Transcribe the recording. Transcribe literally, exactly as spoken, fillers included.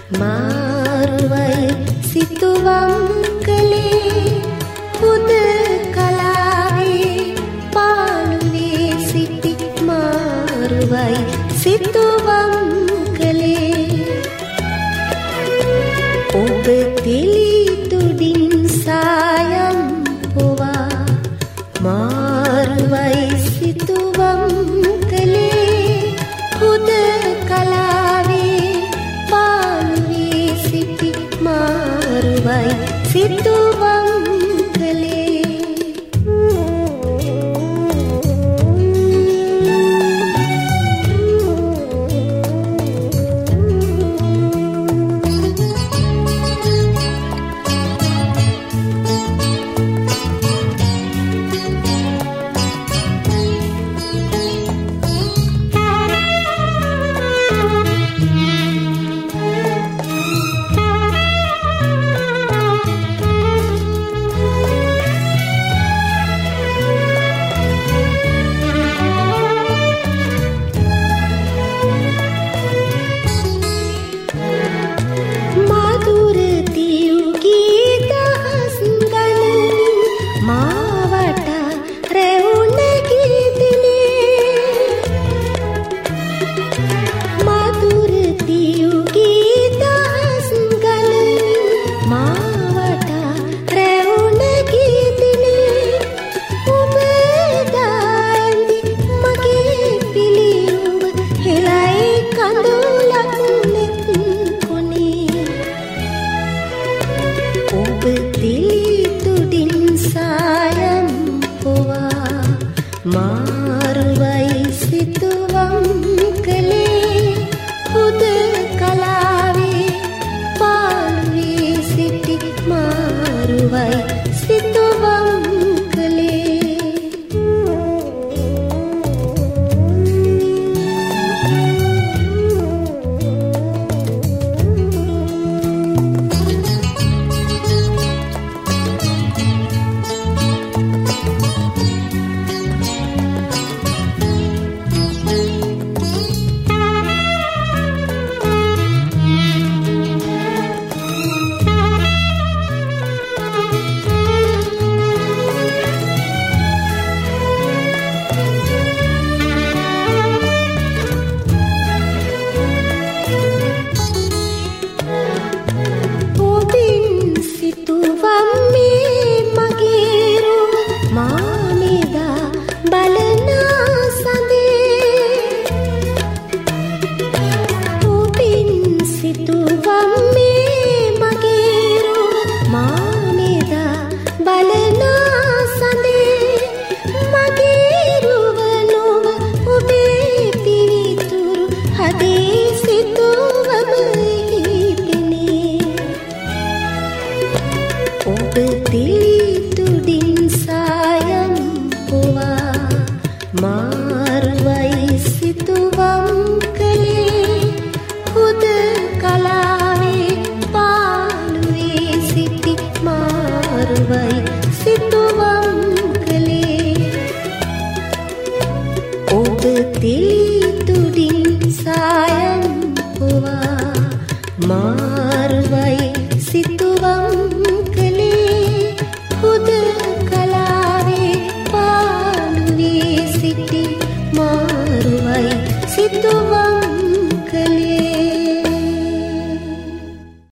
මාරුවයි සිතුවම් කළේ හුදකලාවේ පාළුවේ සිටි මාරුවයි සිතුවම් කළේ ඔබ තිලි තුඩින් සායම් පොවා මාරුවයි සිතුවම් කළේ හුදකලාවේ පාළුවේ සිටි මාරුවයි සිතුවම් කළේ මාරුවයි සිතුවම් කළේ හුදකලාවේ පාළුවේ සිටි මාරුවයි සිතුවම් කළේ මාරුවයි සිතුවම් කළේ හුදකලාවේ පාළුවේ සිටි මාරුවයි සිතුවම් කළේ ඔබ තිලි තුඩින් සායම් පොවා මාරුවයි සිතුවම් කළේ හුද